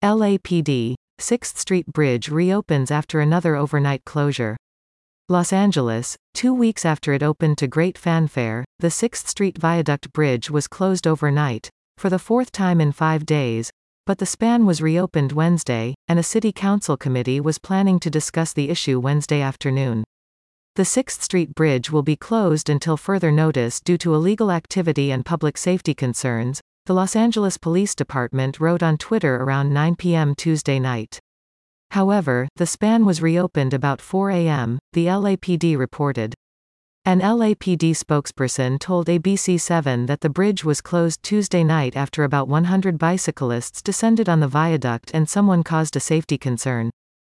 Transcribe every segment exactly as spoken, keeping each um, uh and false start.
L A P D. sixth Street Bridge reopens after another overnight closure. Los Angeles, two weeks after it opened to great fanfare, the sixth Street Viaduct Bridge was closed overnight, for the fourth time in five days, but the span was reopened Wednesday, and a city council committee was planning to discuss the issue Wednesday afternoon. The sixth Street Bridge will be closed until further notice due to illegal activity and public safety concerns, the Los Angeles Police Department wrote on Twitter around nine p m Tuesday night. However, the span was reopened about four a m, the L A P D reported. An L A P D spokesperson told A B C seven that the bridge was closed Tuesday night after about one hundred bicyclists descended on the viaduct and someone caused a safety concern.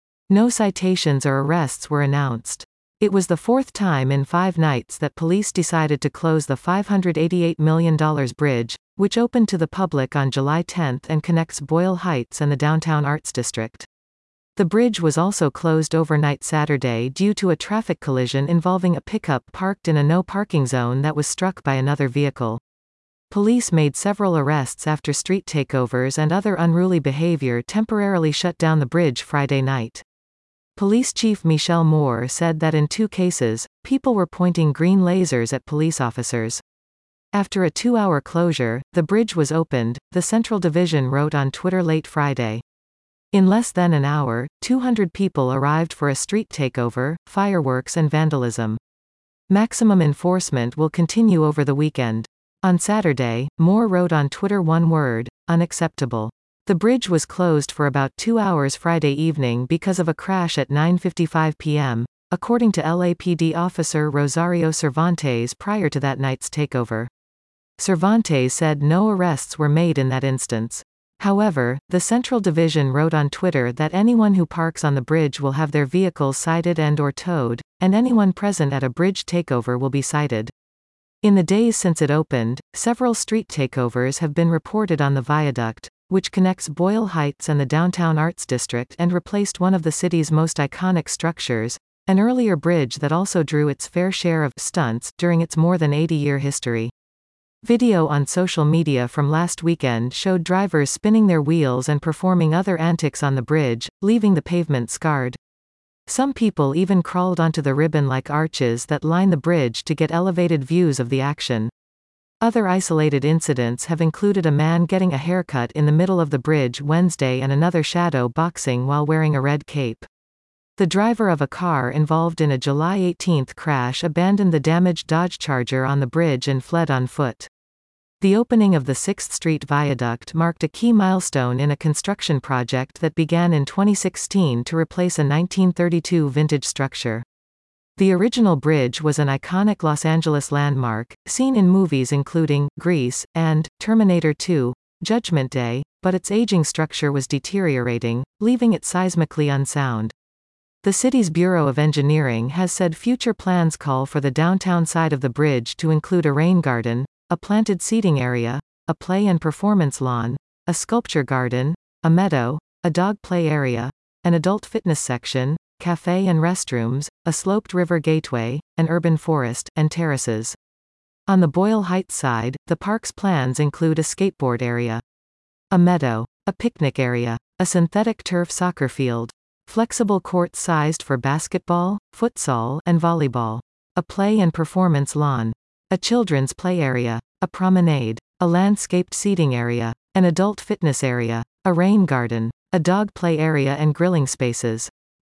No citations or arrests were announced. It was the fourth time in five nights that police decided to close the five hundred eighty-eight million dollar bridge, which opened to the public on July tenth and connects Boyle Heights and the downtown Arts District. The bridge was also closed overnight Saturday due to a traffic collision involving a pickup parked in a no-parking zone that was struck by another vehicle. Police made several arrests after street takeovers and other unruly behavior temporarily shut down the bridge Friday night. Police Chief Michelle Moore said that in two cases, people were pointing green lasers at police officers. After a two-hour closure, the bridge was opened, the Central Division wrote on Twitter late Friday. In less than an hour, two hundred people arrived for a street takeover, fireworks and vandalism. Maximum enforcement will continue over the weekend. On Saturday, Moore wrote on Twitter one word: unacceptable. The bridge was closed for about two hours Friday evening because of a crash at nine fifty-five p m, according to L A P D officer Rosario Cervantes prior to that night's takeover. Cervantes said no arrests were made in that instance. However, the Central Division wrote on Twitter that anyone who parks on the bridge will have their vehicles cited and or towed, and anyone present at a bridge takeover will be cited. In the days since it opened, several street takeovers have been reported on the viaduct, which connects Boyle Heights and the downtown Arts District and replaced one of the city's most iconic structures, an earlier bridge that also drew its fair share of stunts during its more than eighty-year history. Video on social media from last weekend showed drivers spinning their wheels and performing other antics on the bridge, leaving the pavement scarred. Some people even crawled onto the ribbon-like arches that line the bridge to get elevated views of the action. Other isolated incidents have included a man getting a haircut in the middle of the bridge Wednesday and another shadow boxing while wearing a red cape. The driver of a car involved in a July eighteenth crash abandoned the damaged Dodge Charger on the bridge and fled on foot. The opening of the sixth Street Viaduct marked a key milestone in a construction project that began in twenty sixteen to replace a nineteen thirty-two vintage structure. The original bridge was an iconic Los Angeles landmark, seen in movies including Grease and Terminator two, Judgment Day, but its aging structure was deteriorating, leaving it seismically unsound. The city's Bureau of Engineering has said future plans call for the downtown side of the bridge to include a rain garden, a planted seating area, a play and performance lawn, a sculpture garden, a meadow, a dog play area, an adult fitness section, cafe and restrooms, a sloped river gateway, an urban forest, and terraces. On the Boyle Heights side, the park's plans include a skateboard area, a meadow, a picnic area, a synthetic turf soccer field, flexible courts sized for basketball, futsal, and volleyball, a play and performance lawn, a children's play area, a promenade, a landscaped seating area, an adult fitness area, a rain garden, a dog play area and grilling spaces.